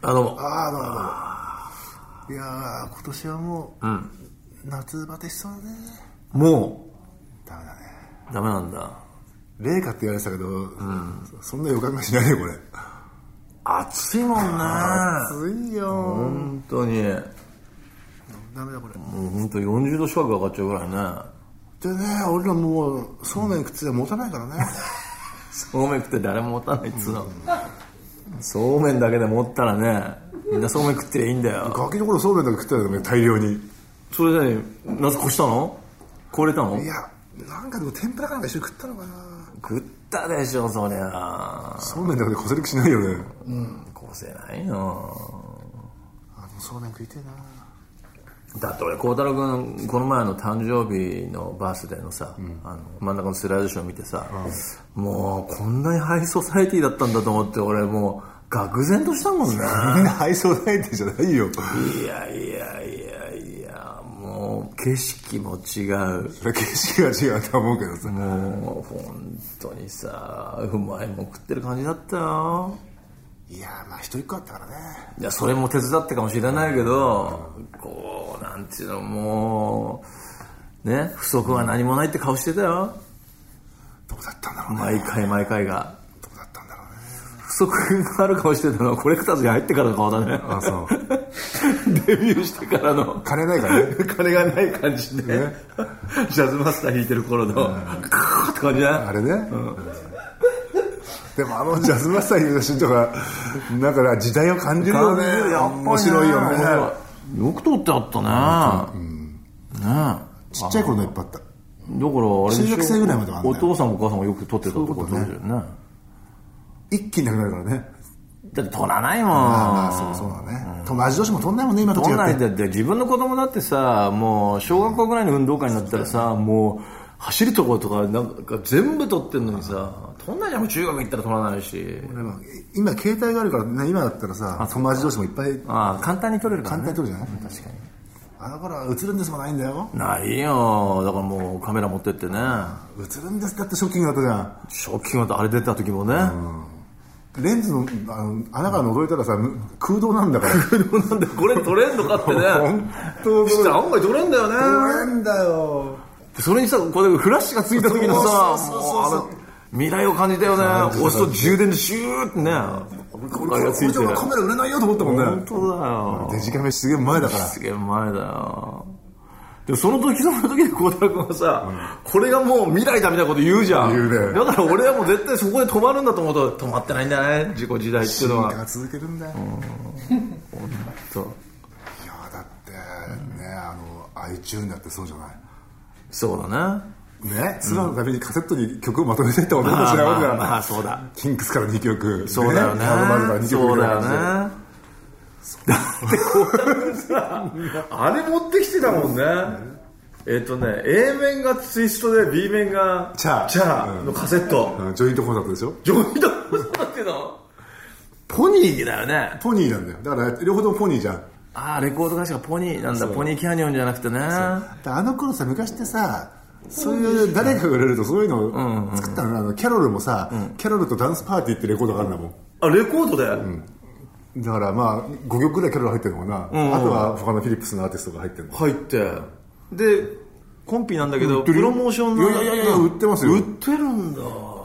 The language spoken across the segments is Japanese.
どうも。 どうも。いやー、今年はもう、夏バテしそうだね。 もダメだね。 うダメなんだ。 冷夏って言われてたけど、そんな予感がしないね、これ。 暑いもんね。 暑いよ。 本当に。 ダメだ、これ。 もう本当40度近く上がっちゃうぐらいね。 でね、俺らもう、そうめん食って持たないからね。 そうめん食って誰も持たないっつうの。そうめんだけで持ったらね、みんなそうめん食ってりゃいいんだよ。 ガキの頃そうめんだけ食ってたよね、大量に。 それで夏越したの？超えれたの？ いや、なんかでも天ぷらかなんか一緒に食ったのかな。 食ったでしょ、そりゃ。 そうめんだけでこせる気しないよね。 越せないよ。 そうめん食いてえな。 だって俺、孝太郎君、この前の誕生日のバースデーのさ、真ん中のスライドショー見てさ、もうこんなにハイソサイティだったんだと思って、俺もう愕然としたもんね。 ハイソサイティじゃないよ。 いや、もう景色も違う。 それ景色が違うと思うけどさ。 もう本当にさ、うまいもん食ってる感じだったよ。 いやー、まあ一人っ子だったからね。 いや、それも手伝ってかもしれないけど、こう、なんていうの、もう、ね、不足は何もないって顔してたよ。 どうだったんだろうね。 毎回が。 どうだったんだろうね。 不足がある顔してたのはコレクターズに入ってからの顔だね。 あ、そう。 デビューしてからの。 金ないからね。 金がない感じで、ね、ジャズマスター弾いてる頃の、クーって感じね。 あれね。でもジャズマスター弾いた写真とか、なんか時代を感じるよね。面白いよね。 よく撮ってあったね。ねちっちゃい頃のいっぱいあった。 だからあれでしょ、 中学生ぐらいまではあるね。 お父さんもお母さんもよく撮ってたところだよね。 一気になくなるからね。 だって撮らないもん。 まあそうだね。友達同士も撮んないもんね、今と違って。 撮んない。だって自分の子供だってさ、もう小学校ぐらいの運動会になったらさ、もう走るところとかなんか全部撮ってんのにさ、撮んないじゃん。もう中学行ったら撮らないし。 今携帯があるからね、今だったらさ、友達同士もいっぱい。 簡単に撮れるからね。 簡単に撮るじゃない。確かに。あの頃は映るんですもないんだよ。 ないよ。だからもうカメラ持ってってね。 映るんですだってショッキングだったじゃん。 ショッキングだった。あれ出た時もね。 レンズの穴から覗いたらさ、空洞なんだから。 空洞なんだよ。これ撮れんのかってね。 本当したら案外撮れんだよね。 撮れんだよ。 それにさ、これフラッシュがついた時のさ、未来を感じたよね。押すと充電でシューってね。 これがついてカメラ売れないよと思ったもんね。 本当だよ。 デジカメすげえ前だから。 すげえ前だよ。でもその時で孝太郎君はさ、これがもう未来だみたいなこと言うじゃん。 言うね。 だから俺はもう絶対そこで止まるんだと思うと止まってないんだね。自己時代っていうのは。 進化が続けるんだよ。 本当。 いやだってね、iTunes だってそうじゃない。 そうだね。 ね、ツアーのためにカセットに曲をまとめていった男たちなわけだ。 まあそうだ。 キンクスから2曲。 そうだよね。そうだよね。だってこうさ、あれ持ってきてたもんね。A 面がツイストで B 面がチャーのカセット。 ジョイントコンサートでしょ。 ジョイントコンサートっていうのポニーだよね。 ポニーなんだよ。だから両方ともポニーじゃん。 ああ、レコード会社がポニーなんだ。ポニーキャニオンじゃなくてね。 あの頃さ、昔ってさ、そういう誰かが売れるとそういうのを作ったの。キャロルもさ、キャロルとダンスパーティーってレコードがあるんだもん。 あ、レコードで、 だからまあ5曲ぐらいキャロル入ってるのかな、あとは他のフィリップスのアーティストが入ってるの。 入ってでコンピなんだけどプロモーションのいや売ってますよ。 売ってるんだ。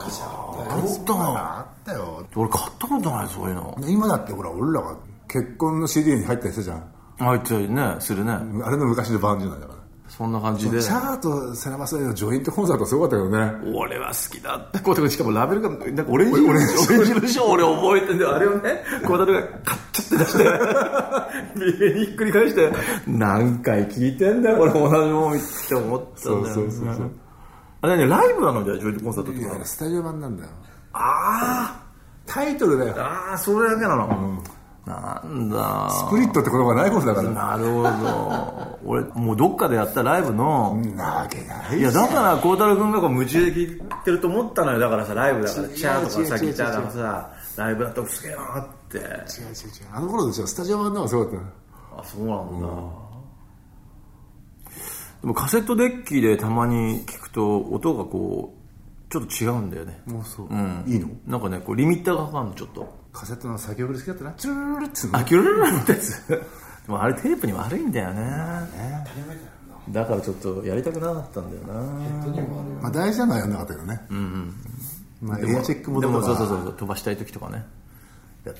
あったよ。 俺買ったことないそういうの。 今だってほら俺らが結婚の CD に入ったりしたじゃん。 入ってるね。するね。 あれの昔の版じゃないだから。 そんな感じで。 チャーとセナバスのジョイントコンサートすごかったけどね。 俺は好きだったことしかもラベルがなんかオレンジのショー俺覚えてんだよ。あれをね孝太郎がカッチャって出して右にひっくり返して何回聞いてんだよこれ同じもんって思ったんだよ。そうあれねライブなのじゃジョイントコンサートって。 いやスタジオ版なんだよ。 ああタイトルだよ。 ああそれだけなの。なんだスプリットって言葉がないことだから。 なるほど。俺もうどっかでやったライブのなわけない。 いやだから孝太郎君がこう夢中で聴いてると思ったのよ。だからさライブだからチャーとかさギターとかさライブだとすげえなって。違うあの頃でしょ。スタジオ版の方がすごかった。 あそうなんだ。でもカセットデッキでたまに聞くと音がこうちょっと違うんだよね。 もうそう、 うん、 いいのなんかねこうリミッターがかかるのちょっとカセットの先送り好きだったな。チュルルルってキュルルルってやつでもあれテープに悪いんだよね。だからちょっとやりたくなかったんだよな。 まあ大事なのはやんなかったけどね。まあエアチェックモードとか。 でもそう飛ばしたい時とかね。やった。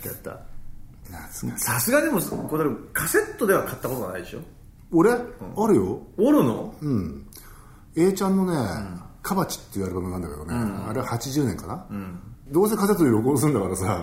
さすがでもこれカセットでは買ったことがないでしょ。 俺、あるよ。 おるの A ちゃんのね、カバチっていうアルバムなんだけどね、あれは80年かな、どうせカセットで録音するんだからさ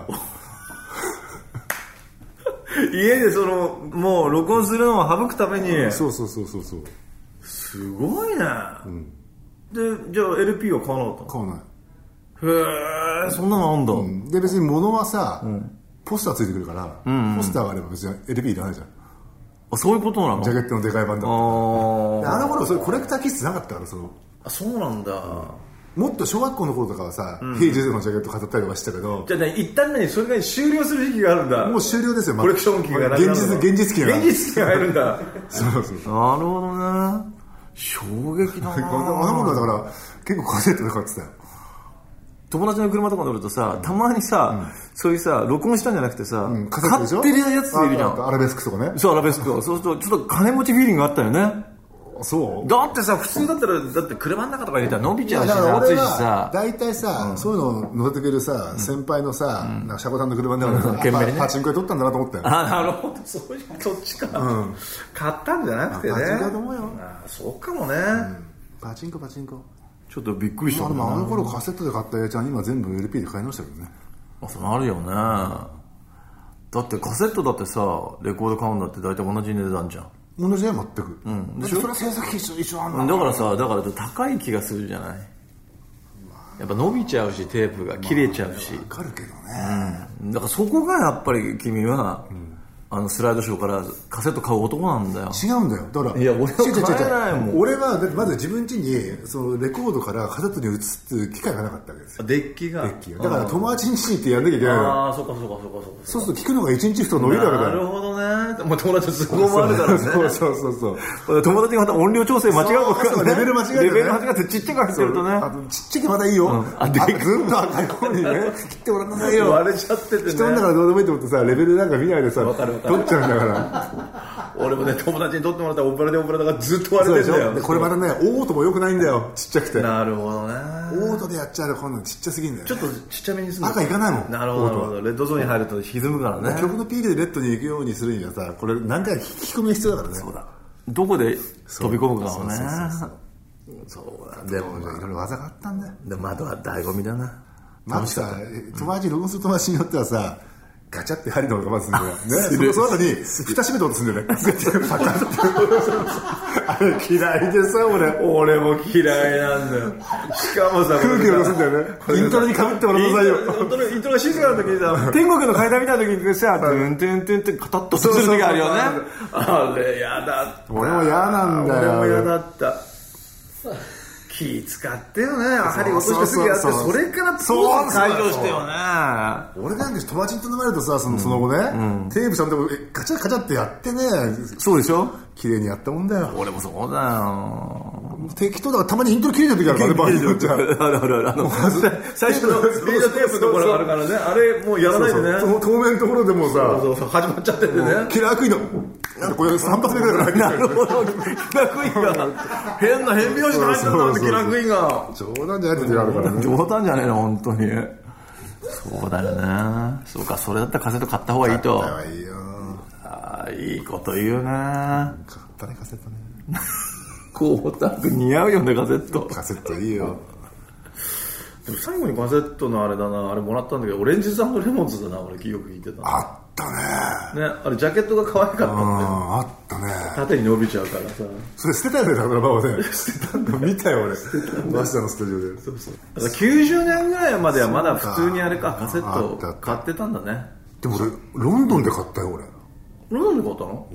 家でもう録音するのを省くために。 そうすごいね、でじゃあ LP は買わなかったの？ 買わない。 へえ、そんなのあんだ、 で別に物はさ、ポスターついてくるから、ポスターがあれば別に LP いらないじゃん。 そういうことなの？ ジャケットのでかい版だったら。あの頃そういうコレクター気質なかったからそうなんだ、 もっと小学校の頃とかはさ、平時のジャケット飾ったりとかしてたけど、 じゃあ一旦それが終了する時期があるんだ。 もう終了ですよ。 コレクション期がなくなるの。 現実期が入るんだそう。 なるほどね。衝撃だな。 あの頃だから結構カセットで買ってたよ。 友達の車とか乗るとさ、たまにさ、そういうさ、録音したんじゃなくてさ、 カセットでしょ？ 買ってるやついるじゃん。 アラベスクとかね。 そう、アラベスクとか。そうすると、ちょっと金持ちフィーリングがあったよね。 そうだってさ、普通だったら、だって車の中とか入れたら伸びちゃうし、 だから俺暑いしさは、大体さ、そういうのを乗せてくれるさ、先輩のさ、なんかシャコさんの車の中でパチンコで撮ったんだなと思ったよ。 なるほど、そっちか。買ったんじゃなくてね。 パチンコだと思うよ。 そうかもね。 パチンコ。 ちょっとびっくりした。 あの頃カセットで買ったやつは今全部 LP で買い直したけどね。 そうなるよね。だってカセットだってさ、レコード買うんだって大体同じ値段じゃん。 同じだよ全く。 でしょ？ それは制作費一緒あんだから高い気がするじゃない。やっぱ伸びちゃうし、テープが切れちゃうし。 わかるけどね。 だからそこがやっぱり君は、スライドショーからカセット買う男なんだよ。 違うんだよ。だから、 いや、俺は買えないもん。 俺はだってまず自分家にそのレコードからカセットに移す機会がなかったわけですよ。 デッキが。 だから友達ん家に行ってやんなきゃいけないの。 そうか。 そうすると聞くのが1日2日伸びるわけだよ。 なるほどね。もう友達すごいもあるからね。 そう。 友達がまた音量調整間違うことレベル間違ってちっちゃく入ってるとね。 あとちっちゃくまだいいよ。ずっと赤い方にね、切ってもらわないよ。 割れちゃっててね。 人の中でどうでもいいと思ってさ、レベルなんか見ないでさ、 取っちゃうんだから。 俺もね、友達に撮ってもらったらオペラがずっと割れてんだよ。 これまたね、オートも良くないんだよ、ちっちゃくて。 なるほどね。 オートでやっちゃうと今度ちっちゃすぎんだよ。 ちょっとちっちゃめにするの。 赤いかないもん。 なるほど。レッドゾーンに入ると歪むからね。 曲のピークでレッドに行くようにするにはさ、これ何回聞き込みが必要だからね。 そうだ。どこで飛び込むかをね。 そうだ。でもいろいろ技があったんだよ。 でも窓は醍醐味だな。 まずさ、友達、録音する友達によってはさ、ガチャって針の音がまずするんだよ。ね、その後に、蓋閉めた音するんだよね。パカッて。あれ嫌いでさ、 俺も嫌いなんだよ。しかもさ、 空気を出すんだよね。イントロに被ってもらってくださいよ。 イントロが静かな時にさ、天国の階段みたいな時にさ、トゥントゥントゥンってカタッとする時あるよね。あれ嫌だった。 俺も嫌なんだよ。 俺も嫌だった。気使ってよね。針落としてすぐやって、それからそう解除してよね。 俺なんで友達に頼まれるとさ、その後ね、テープさんとこガチャガチャってやってね。 そうでしょ？ 綺麗にやったもんだよ。 俺もそうだよ。 適当だからたまにイントロ切れてる時あるからね、バージョンじゃ。 最初のリードテープのところがあるからね。あれもうやらないでね。 透明のところでもさ、 始まっちゃっててね。 キラークイーンの、これ3発目ぐらいから入ってる。なるほど。キラークイーンが、変な変拍子が入ってたんだ、キラークイーンが。 冗談じゃない時あるからね。 冗談じゃねえの、本当に。そうだよね。そうか、それだったらカセット買った方がいいと。 買った方がいいよ。 いいこと言うな。 買ったね、カセットね。 光沢似合うよね、カセット。 カセットいいよ。 でも最後にカセットのあれだな、あれもらったんだけど、オレンジサンドレモンズだな、俺よく聞いてた。 あったね。 ね、あれジャケットが可愛かったんだよ。 あったね。 縦に伸びちゃうからさ。 それ捨てたよね、だからバオね。捨てたんだ。見たよ、俺。マスターのスタジオで。 そうそう。だから90年ぐらいまではまだ普通にあれか、カセット買ってたんだね。 でも俺、ロンドンで買ったよ、俺。 ロンドンで買ったの？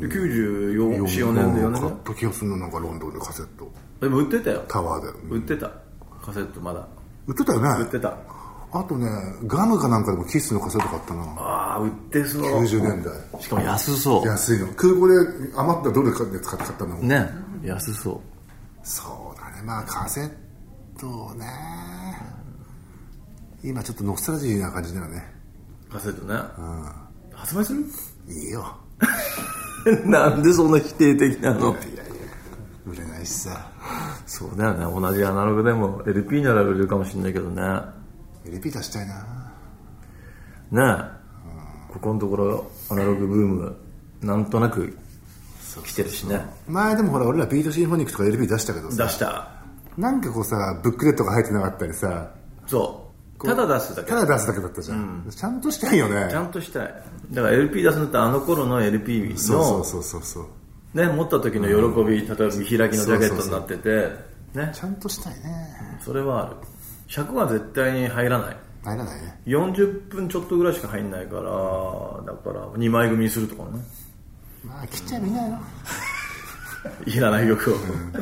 94、4年で4年で買った気がするの、なんかロンドンでカセット。 でも売ってたよ。 タワーで。 売ってた。カセットまだ。 売ってたよね。 売ってた。 あとね、ガムかなんかでもキスのカセット買ったな。 ああ、売ってそう。 90年代。 しかも安そう。 安いの。空港で余ったドルで使って買ったの。 ね、安そう。 そうだね、まあカセットね。今ちょっとノスタルジーな感じだよね。 カセットね、発売する？ いいよなんでそんな否定的なの？ いや売れないしさ。 そうだよね、同じアナログでも LP なら売れるかもしれないけどね。 LP 出したいなねえ、ここのところアナログブームなんとなく来てるしね。 前でもほら俺らビートシンフォニックとか LP 出したけどさ、 出した。 なんかこうさブックレットが入ってなかったりさ、 そうただ出すだけただ出すだけだったじゃん、ちゃんとしたいよね。 ちゃんとしたい。だから LP 出すんだったらあの頃の LP のそうね、持った時の喜び、例えば見開きのジャケットになっててね、 ちゃんとしたいね。 それはある。尺は絶対に入らない。 入らないね。 40分ちょっとぐらいしか入んないから、だから2枚組にするとかね。 まあ切っちゃえばいいんじゃないのいらない曲を、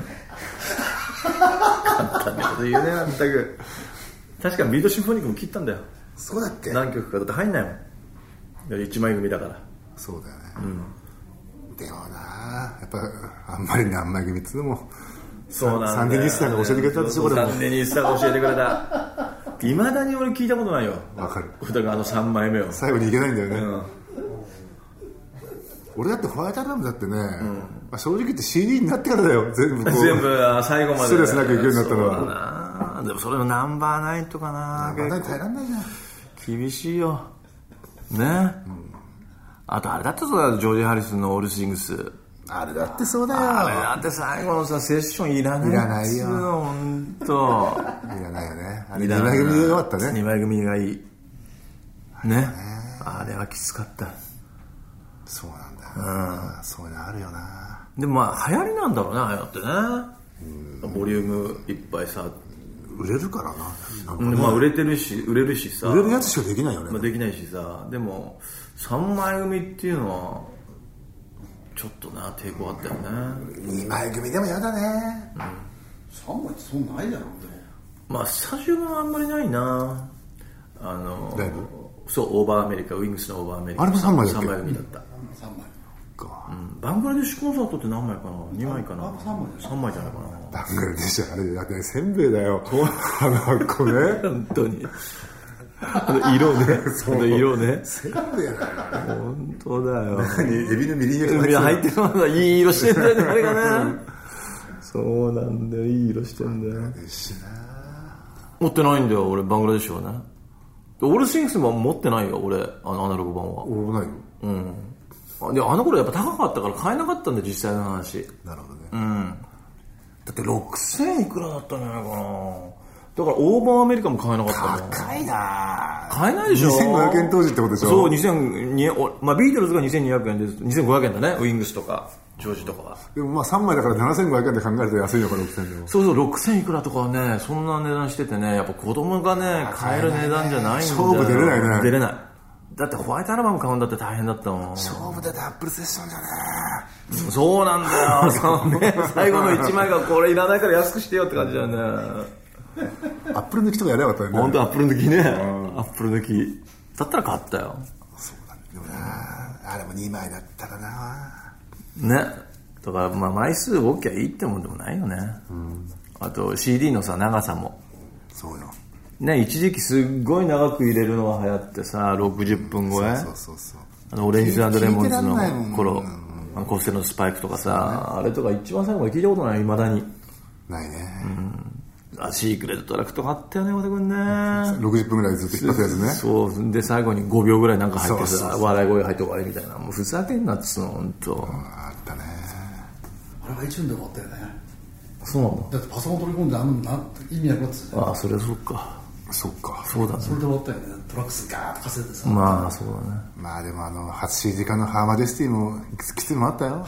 簡単なこと言うね、全く。確かにビートシンフォニックも切ったんだよ。 そうだっけ？ 何曲かだって入んないもん。1枚組だから。 そうだよね、でもなやっぱあんまり何枚組っつうのもそうなんだよ、 サンデニスタが教えてくれたでしょ。 サンデニスタが教えてくれた。いまだに俺聞いたことないよ。 わかる。 だから3枚目を最後にいけないんだよね、俺だってホワイトアルバムだってね、まあ、正直言って CD になってからだよ。全部こう全部最後までストレスなくいけるようになったのは。 そうだな。でもそれのナンバーナインとかな、 まだ耐えらんないじゃん。 厳しいよね、あとあれだってそうだ、ジョージ・ハリスンのオールシングス。 あれだってそうだよ。 あれだって最後のさセッションいらない。 いらないよ本当。 いらないよね。あれ2枚組でよかったね。 2枚組がいいね。あれはきつかった。 そうなんだ、そういうのあるよな。 でもまあ流行りなんだろうね、ああやってね、ボリュームいっぱいさ売れるからな。 まあ売れるしさ、 売れるやつしかできないよね、 まあ、できないしさ。でも3枚組っていうのはちょっとな抵抗あったよね。 2枚組でもやだね、 3枚ってそんなないだろうね。 まあスタジオはあんまりないな。 ライブそうオーバーアメリカ、ウィングスのオーバーアメリカ、 あれも3枚だっけ？ 3枚組だった、 3枚か、 バングラデシュコンサートって何枚かな、2枚かな、3枚じゃないかな。 バングラデシュあれだってせんべいだよ、あの子ね本当に色ね色ね、 せんべいだよ本当だよ。 エビのみりん焼き入ってるのがいい色してんだよね、あれがねそうなんだよ、いい色してんだよ。持ってないんだよ俺、バングラデシュはね。オールシングスも持ってないよ俺、アナログ版は。 俺もないよ。 であの頃やっぱ高かったから買えなかったんだよ、実際の話。 なるほどね。 だって6000いくらだったんじゃないかな。だからオーバーアメリカも買えなかったもん。 高いな。 買えないでしょ。 2500円当時ってことでしょ。 そう、2200、まあビートルズが2200円で2500円だね、ウィングスとかジョージとかは。 でもまあ3枚だから7500円で考えると安いのか、6000でも。 そうそう、6000いくらとかはね、そんな値段しててね、やっぱ子供がね買える値段じゃないんだよ。 勝負出れないね。 出れない。だってホワイトアルバム買うんだって大変だったもん。 勝負出てアップルセッションじゃねそうなんだよそうね、最後の1枚がこれいらないから安くしてよって感じだよね。 アップル抜きとかやればよかったよね。 本当アップル抜きね、アップル抜きだったら買ったよ。 そうだね。でもなあれも2枚だったらなね。だからまあ枚数多きゃいいってもんでもないよね、あと CD のさ長さもそうよね、一時期すっごい長く入れるのが流行ってさ、60分超え。そうオレンジ&レモンズの頃、コステのスパイクとかさ、あれとか一番最後まで聞いたことない、未だにないね。 シークレットトラックとかあったよね、和田君ね。 60分ぐらいずっと引っ張ったやつね。 そうで最後に5秒ぐらいなんか入ってさ、笑い声入って終わりみたいな、もうふざけんなっつうの本当。 あったね。 あれが1分で終わったよね。 そうなんだ。 だってパソコン取り込んで意味なくなってたよね。 ああ、それはそっか。 そっか。 そうだね。 それで終わったよね。トラックスガーッと稼いでさ。 まあそうだね。 まあでも初 CD 化のハーマジェスティもきついのもあったよ。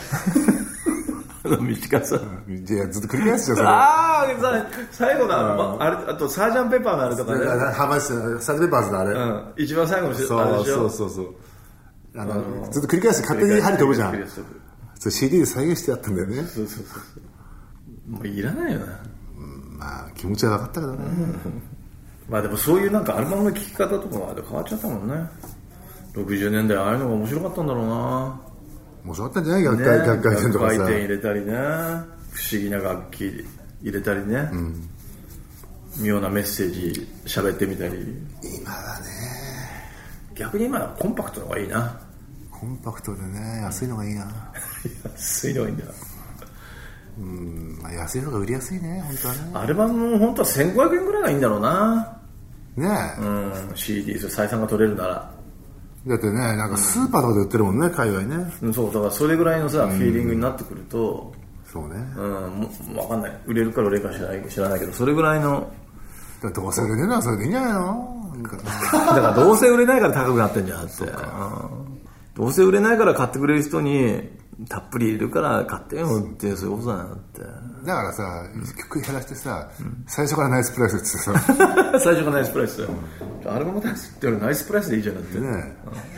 短さ。 いやずっと繰り返すじゃんそれ。 ああ、最後だ。あれあとサージャンペッパーがあるとかね。 ハーマジェスティサージャンペッパーズのあれ。 一番最後のそうずっと繰り返して勝手に針飛ぶじゃん。それ CD で再現してやったんだよね。 そうもういらないよね。 まあ気持ちは分かったけどね。 まあでもそういうなんかアルバムの聴き方とかは変わっちゃったもんね。60年代ああいうのが面白かったんだろうな。 面白かったんじゃない楽回転とかさ。 楽回転入れたりね、不思議な楽器入れたりね、妙なメッセージ喋ってみたり。 今はね逆に今はコンパクトの方がいいな。 コンパクトでね、安いのがいいな。 安いのがいいんだよ。 まあ、安いのが売りやすいね、本当はね。 アルバムも本当は1500円ぐらいがいいんだろうな。 ねえ。CD、採算が取れるなら。 だってね、なんかスーパーとかで売ってるもんね、海外ね。 そう、だからそれぐらいのさ、フィーリングになってくると、 そうね。 わかんない。売れるか売れるか知らないけど、それぐらいの。 どうせ売れねえのはそれでいいんじゃないの？ だからどうせ売れないから高くなってんじゃんって。どうせ売れないから買ってくれる人にたっぷりいるから買ってよってそういうことだなって。 だからさ、曲減らしてさ、最初からナイスプライスってさ最初からナイスプライス、アルバム出すってよりナイスプライスでいいじゃんってね。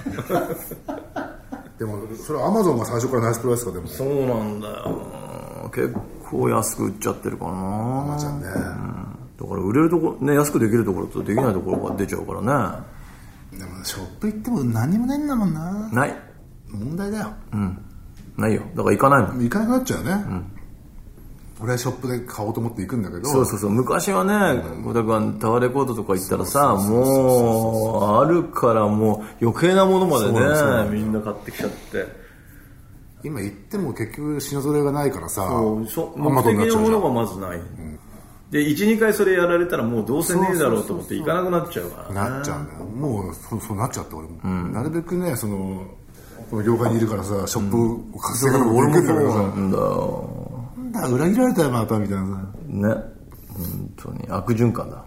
でもそれはアマゾンが最初からナイスプライスか。でもそうなんだよ、結構安く売っちゃってるからな。 アマちゃんね、 だから売れるところね、安くできるところとできないところが出ちゃうからね。 でもショップ行っても何もないんだもんな。 ない、 問題だよ。 ないよ、だから行かないもん。 行かなくなっちゃうね。俺はショップで買おうと思って行くんだけど。 そう昔はね、小田君タワーレコードとか行ったらさ、もうあるからもう余計なものまでね、みんな買ってきちゃって。 今行っても結局品揃えがないからさ、 目的のものがまずない。で 1,2 回それやられたらもうどうせねえだろうと思って行かなくなっちゃうからね。 なっちゃうんだよ。もうそうなっちゃって俺も、なるべくね、この業界にいるからさ、ショップを活性化とか俺もそうなんだよ。なんだ裏切られたよまたみたいなさね、本当に悪循環だ。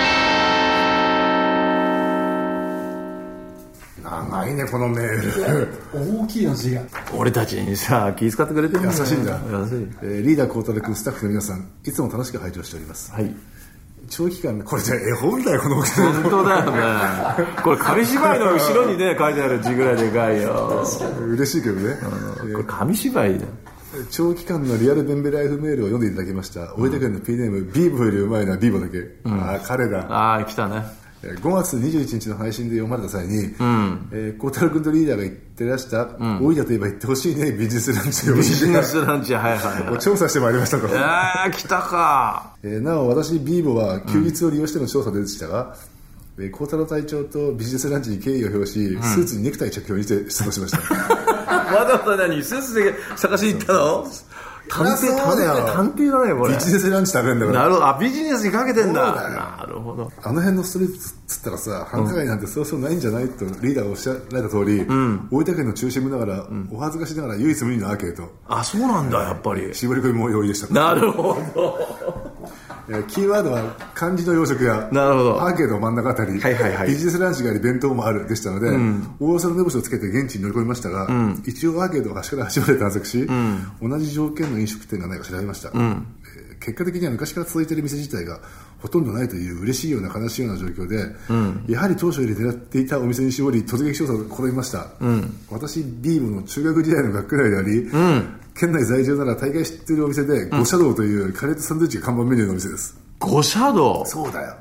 長いねこのメール大きいの字が。 俺たちにさ気遣ってくれてるんだよ。 優しいんだ。 優しい。 リーダー孝太郎君、スタッフの皆さん、いつも楽しく拝聴しております。 はい。 長期間、これじゃ絵本だよこの大きさ。 本当だよね。これ紙芝居の後ろにね書いてある字ぐらいでかいよ。 嬉しいけどね。 これ紙芝居だよ。 長期間のリアルベンベライフメールを読んでいただきました。大分県の P ネームビーボよりうまいなビーボだけ。彼だ。 来たね。 5月21日の配信で読まれた際に、孝太郎君とリーダーが言ってらした、大分といえば言ってほしいね、ビジネスランチを。 ビジネスランチ、はいはい。 調査してまいりましたと。 来たか。 なお、私、ビーボは休日を利用しての調査でしたが、孝太郎隊長とビジネスランチに敬意を表し、スーツにネクタイ着用にして出動しました。 わざわざ何スーツで探しに行ったの？探偵だねこれ。 ビジネスランチ食べるんだから。 なるほど。ビジネスにかけてんだ。なるほど。 あの辺のストリートつったらさ、繁華街なんてそうそうないんじゃないとリーダーがおっしゃられた通り、大分県の中心部ながら、お恥ずかしながら唯一無二のアーケード。 あ、そうなんだやっぱり。 絞り込みも用意でした。 なるほど。 キーワードは漢字の洋食や、 なるほど。 アーケード真ん中あたり、ビジネスランチがあり弁当もあるでしたので、大皿目星をつけて現地に乗り込みましたが、一応アーケードを端から端まで探索し、同じ条件の飲食店がないか調べました。結果的には昔から続いている店自体がほとんどないという嬉しいような悲しいような状況で、やはり当初より狙っていたお店に絞り突撃調査を試みました。私ビームの中学時代の学区内であり、県内在住なら大概知っているお店で、五社道というカレーとサンドイッチが看板メニューのお店です。 五社道。 そうだよ。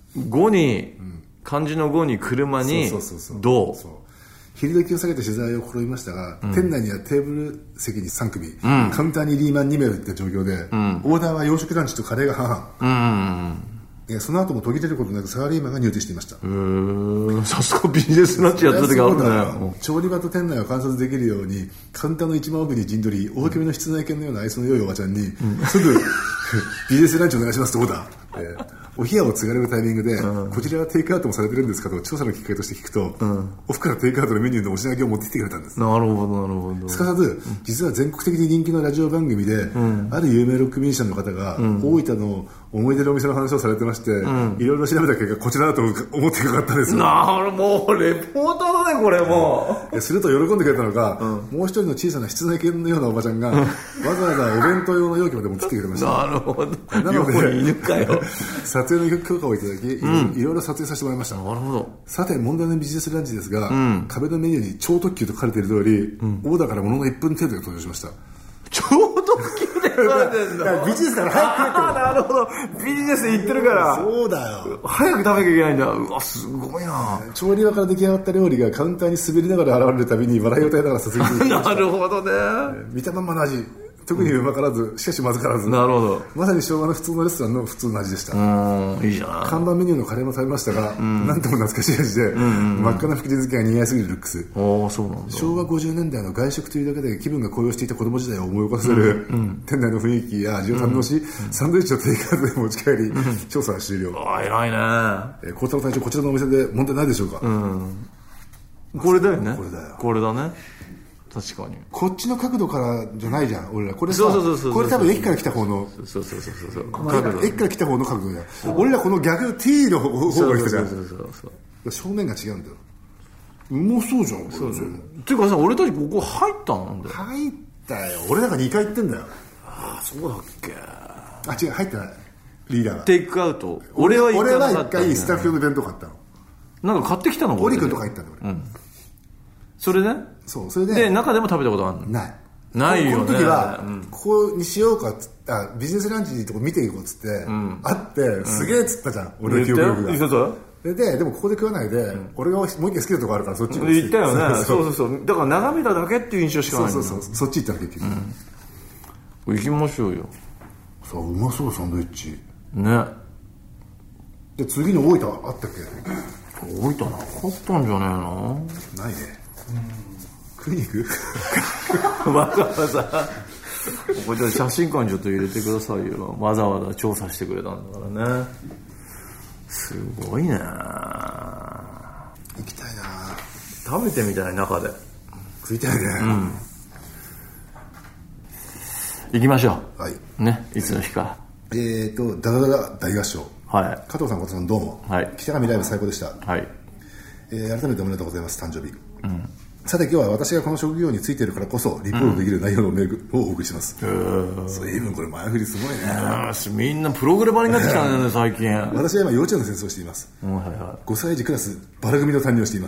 5に、漢字の5に車に道。 昼時を下げて取材を試みましたが、店内にはテーブル席に3組、カウンターにリーマン2名って状況で、オーダーは洋食ランチとカレーが半々。その後も途切れることなくサラリーマンが入店していました。 さすがビジネスランチやった時あるね。 調理場と店内を観察できるように、カウンターの一番奥に陣取り、大きめの室内犬のような愛想の良いおばちゃんに、すぐビジネスランチお願いしますとオーダー。お部屋を継がれるタイミングで、こちらはテイクアウトもされてるんですかと調査のきっかけとして聞くと、オフからテイクアウトのメニューのお品書きを持ってきてくれたんです。 なるほどなるほど。 すかさず、実は全国的に人気のラジオ番組で、ある有名ロックミュージシャンの方が、大分の思い出のお店の話をされてまして、いろいろ調べた結果こちらだと思ってかかったんですよ。 なるほど、もうレポーターだねこれもう。すると喜んでくれたのが、もう一人の小さな室内犬のようなおばちゃんが、わざわざお弁当用の容器まで持ってきてくれました。 なるほど。 なので、 犬かよ。 撮影の許可をいただき、いろいろ撮影させてもらいました。 なるほど。 さて、問題のビジネスランチですが、壁のメニューに超特急と書かれている通り、オーダーからものの1分程度で登場しました。 超特急で書かれてんだ。 ビジネスから早く来るって。 なるほど。ビジネスで行ってるから。 そうだよ。 早く食べなきゃいけないんだ。うわ、すごいな。 調理場から出来上がった料理がカウンターに滑りながら現れるたびに笑いを耐えながら撮影していました。 なるほどね。 見たまんまの味。 特にうまからず、しかしまずからず。 なるほど。 まさに昭和の普通のレストランの普通の味でした。 いいじゃん。 看板メニューのカレーも食べましたが、なんとも懐かしい味で、真っ赤な福神漬けが似合いすぎるルックス。 そうなんだ。 昭和50年代の外食というだけで気分が高揚していた子供時代を思い起こさせる、店内の雰囲気や味を堪能し、サンドイッチをテイクアウトで持ち帰り、調査は終了。 偉いね。 孝太郎隊長、こちらのお店で問題ないでしょうか。 これだよね。 これだよ。 これだね。確かに。 こっちの角度からじゃないじゃん、俺ら。これさ、 そうこれ多分駅から来た方の。 そう。 駅から来た方の角度だよ。俺らこの逆 T の方が来たじゃん。 そう正面が違うんだよ。うまそうじゃん。 そうっていうかさ、俺たちここ入ったんだよ。 入ったよ。俺なんか2回行ってんだよ。 そうだっけ。 違う、入ってない。リーダーが。 テイクアウト。俺は 1回スタッフ用の弁当買ったの。 なんか買ってきたの？ オリ君とか入ったんだよ、俺。 それで？ そう、それで。 で、中でも食べたことあるの？ ない。 ないよね。 この時は、ここにしようかっつって、ビジネスランチにとこ見ていこうっつって、会って、すげえっつったじゃん、俺の記憶力が。でもここで食わないで、俺がもう一回好きなとこあるからそっち行行ったよね。そう。だから眺めただけっていう印象しかない。 そう。そっち行ったら結局。 行きましょうよ。 そう、うまそう、サンドイッチ。 ね。 で、次の大分あったっけ？ 大分なかったんじゃねえの？ ないね。食いに行く？ わざわざこれ写真館にちょっと入れてくださいよ。わざわざ調査してくれたんだからね。すごいね。 行きたいな。 食べてみたい。中で食いたいね。 行きましょう。 はい。 ね、いつの日か。 ダダダ大合唱。 はい。 加藤さん、小田さんどうも。 はい。 北上ライブ最高でした。 はい。 改めておめでとうございます、誕生日。さて今日は私がこの職業についているからこそリポートできる内容のメールをお送りします。随分これ前振りすごいね。 みんなプログラマーになってきたんだよね最近。 私は今幼稚園の先生をしています。5歳児クラスバラ組の担任をしています。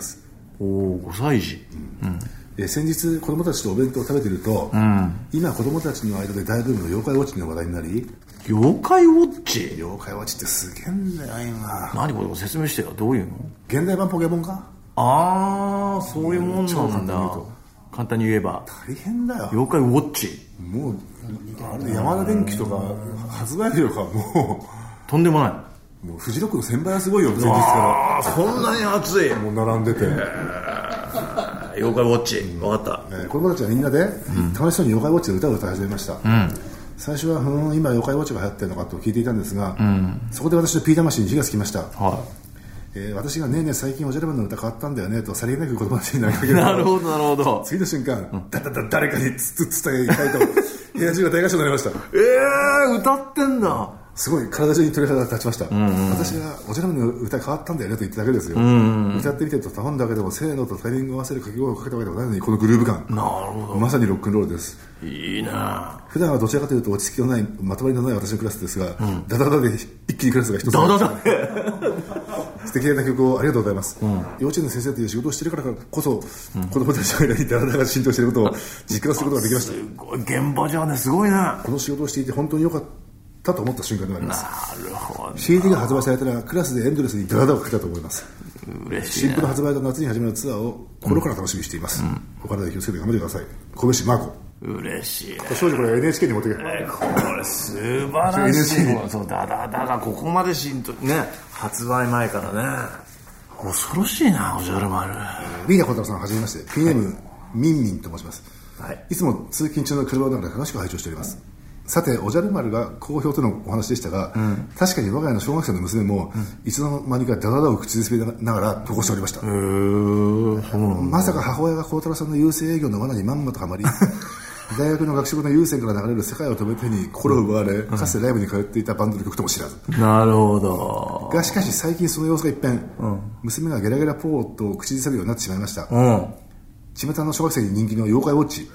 5歳児。 先日子供たちとお弁当を食べていると、今子供たちの間で大ブームの妖怪ウォッチの話題になり。 妖怪ウォッチ？ 妖怪ウォッチってすげえんだよ今。 何これ説明してよ。どういうの？ 現代版ポケモンか？ そういうもんなんだ。簡単に言えば大変だよ。 妖怪ウォッチ。 もうあれ山田電機とか発売量がもうとんでもない。 もうフジロックの1000倍はすごいよ前日から。 そんなに熱い。 もう並んでて。 妖怪ウォッチ。分かった。 子供たちはみんなで楽しそうに妖怪ウォッチで歌を歌い始めました。最初は今妖怪ウォッチが流行ってるのかと聞いていたんですが、そこで私のピー魂に火がつきました。私がねえねえ最近おじゃる丸の歌変わったんだよねとさりげなく子供たちに投げかけるとなるほどなるほど。 次の瞬間、誰かにつつ伝えたいと部屋中が大合唱になりました。 歌ってんだ。 すごい体中に鳥肌が立ちました。私がおじゃる丸の歌変わったんだよねと言っただけですよ。歌ってみてと頼んだわけでもせーのとタイミングを合わせる掛け声をかけたわけでもないのにこのグルーヴ感。 なるほど。 まさにロックンロールです。 いいな。 普段はどちらかというと落ち着きのないまとまりのない私のクラスですが、ダダダで一気にクラスが一つダダダ素敵な曲をありがとうございます。幼稚園の先生という仕事をしているからこそ、子供たちの間にダダダが浸透していることを実感することができました。 すごい現場じゃね。すごいな。 この仕事をしていて本当に良かったと思った瞬間であります。 なるほど。 CD が発売されたらクラスでエンドレスにダダダをかけたと思います。 嬉しい。 新譜の発売が夏に始まるツアーを心から楽しみにしています。お体で気をつけて頑張ってください。小林マーコ。 嬉しい。 正直これ NHK に持ってけ。 これ素晴らしい。そうダダダがここまで浸透ね、発売前からね。恐ろしいなおじゃる丸。 リーダー小太郎さんはじめまして。PNM ミンミンと申します。いつも通勤中の車の中で楽しく拝聴しております。さておじゃる丸が好評とのお話でしたが、確かに我が家の小学生の娘も、いつの間にかダダダを口ずさみながら投稿しておりました。まさか母親が孝太郎さんの優勢営業の罠にまんまとはまり大学の学食の優先から流れる世界を止めてに心を奪われ、かつてライブに通っていたバンドの曲とも知らず。 なるほど。 がしかし最近その様子が一変、娘がゲラゲラポーと口ずさむようになってしまいました。巷の小学生に人気の妖怪ウォッチ。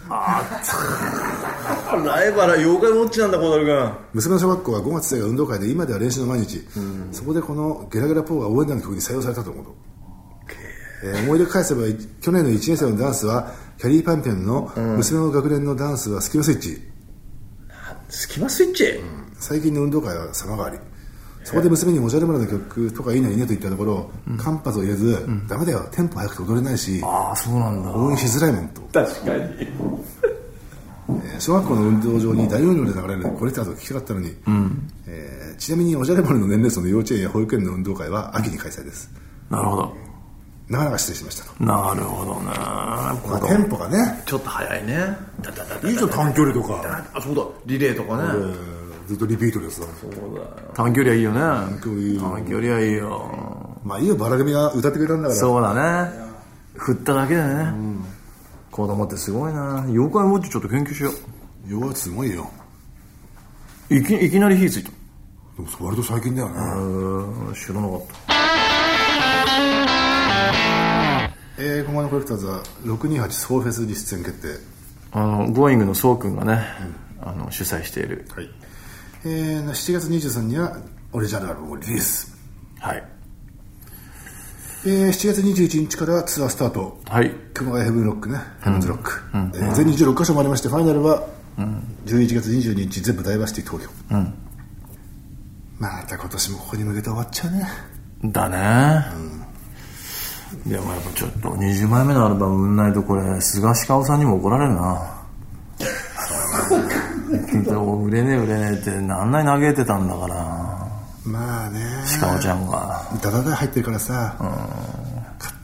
ライバル妖怪ウォッチなんだ、孝太郎君。 娘の小学校は5月生が運動会で今では練習の毎日、そこでこのゲラゲラポーが応援団の曲に採用されたと思うと。思い出返せば去年の1年生のダンスはキャリーパンピョンの、娘の学年のダンスはスキマスイッチ。 スキマスイッチ、 最近の運動会は様変わり。そこで娘におじゃる丸の曲とかいいねいいねと言ったところ、間髪を入れず、ダメだよテンポ早くて踊れないし、 そうなんだ、 応援しづらいもんと。 確かに小学校の運動場に大容量で流れるコレクターズを聞きたかったのに、ちなみにおじゃれぼれの年齢層の幼稚園や保育園の運動会は秋に開催です。 なるほど。 なかなか失礼しましたと。 なるほどね。 まあ、テンポがねちょっ早いね。 いいじゃん、短距離とか。 あ、そうだ、リレーとかね。 ずっとリピートですわ。 そうだよ。短距離はいいよね。 短距離はいいよ。 まあいいよ、バラ組が歌ってくれたんだから。 そうだね。振っただけでね。子供ってすごいな。妖怪ウォッチちょっと研究しよう。 妖怪すごいよ。 いきなり火ついた。 でも割と最近だよね。 知らなかった。 今後のコレクターズは628ソーフェスに出演決定。 ゴーイングのソウ君がね、主催している。 はい。7月23日にはオリジナルアルバムをリリース。 はい。 7月21日からツアースタート。 はい。 熊谷ヘブンロックね、ヘブンズロック。全26カ所もありまして、ファイナルは11月22日全部ダイバーシティ東京。また今年もここに向けて終わっちゃうね。だね。でもやっぱちょっと20枚目のアルバム売んないとこれ菅氏香さんにも怒られるな。売れねえって何内嘆いてたんだから。 まあね、 鹿尾ちゃんがダダダ入ってるからさ、買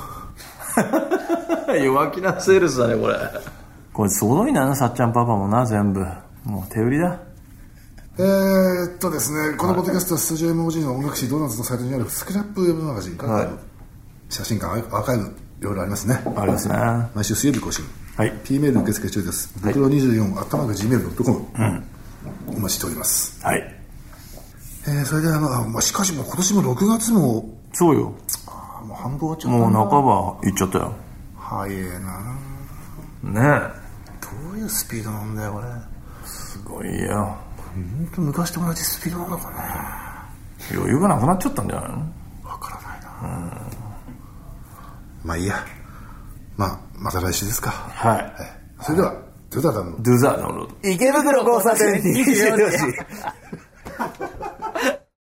ってよ。 弱気なセールスだねこれすごいな、さっちゃんパパもな、全部もう手売りだ。 ですね、このポッドキャストはスタジオ MOG の音楽誌ドーナツのサイトにあるスクラップウェブマガジンから、写真館アーカイブいろいろありますね。 ありますね。 毎週水曜日更新。 はい。 P メール受付中です。袋24@gmail.com。お待ちしております。 はい。 それでしかしもう今年も6月も。 そうよ。 もう半分終わっちゃったな。 もう半ばいっちゃったよ。 早えな。 ねえ。 どういうスピードなんだよこれ。 すごいよ。 本当昔と同じスピードなのかね。 余裕がなくなっちゃったんじゃないの。 わからないな。まあいいや。また来週ですか。 はい。 それではドゥザダウンロード。 池袋交差点24時。